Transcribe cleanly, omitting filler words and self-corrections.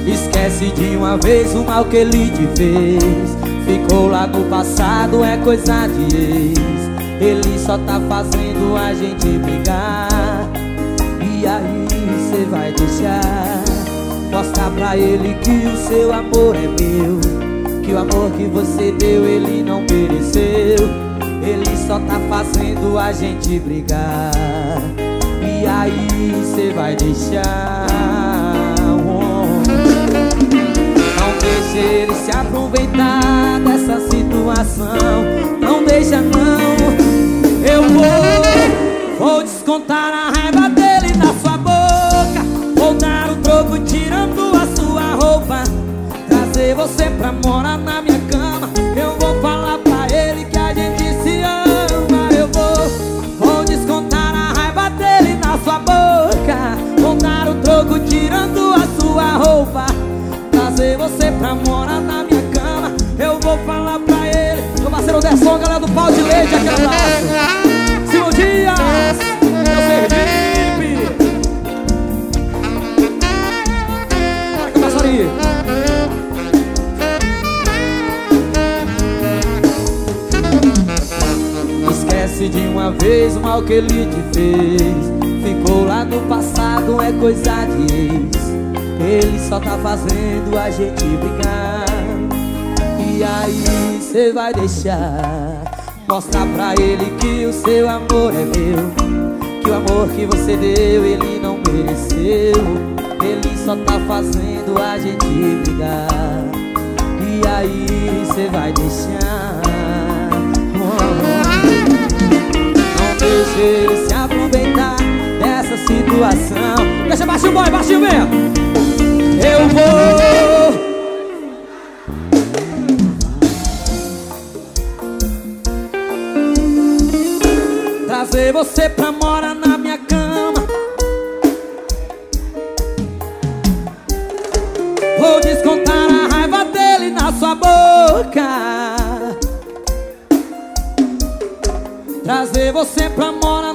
Esquece de uma vez o mal que ele te fez. Ficou lá no passado, é coisa de ex. Ele só tá fazendo a gente brigar. E aí cê vai deixar? Mostrar pra ele que o seu amor é meu, que o amor que você deu ele não mereceu. Ele só tá fazendo a gente brigar. E aí cê vai deixar? Não deixe ele se aproveitar dessa situação. Não deixa não. Eu vou descontar a raiva dele na sua boca. Vou dar o troco tirando a sua roupa. Trazer você pra morar na minha cama. Eu vou falar pra ele que a gente se ama. Eu vou descontar a raiva dele na sua boca. Vou dar o troco tirando a sua roupa. Trazer você pra morar na minha cama. Eu vou falar pra ele. Meu parceiro Derson, galera do Pau de Leite, aquele abraço. Simão Dias, meu Sergipe. Bora começar aí. Esquece de uma vez o mal que ele te fez. Ficou lá no passado, é coisa de ex. Ele só tá fazendo a gente brigar. E aí cê vai deixar? Mostrar pra ele que o seu amor é meu, que o amor que você deu ele não mereceu. Ele só tá fazendo a gente brigar. E aí cê vai deixar? Não deixe ele se aproveitar dessa situação. Deixa baixinho, boy, baixinho mesmo. Eu vou trazer você pra morar na minha cama. Vou descontar a raiva dele na sua boca. Trazer você pra morar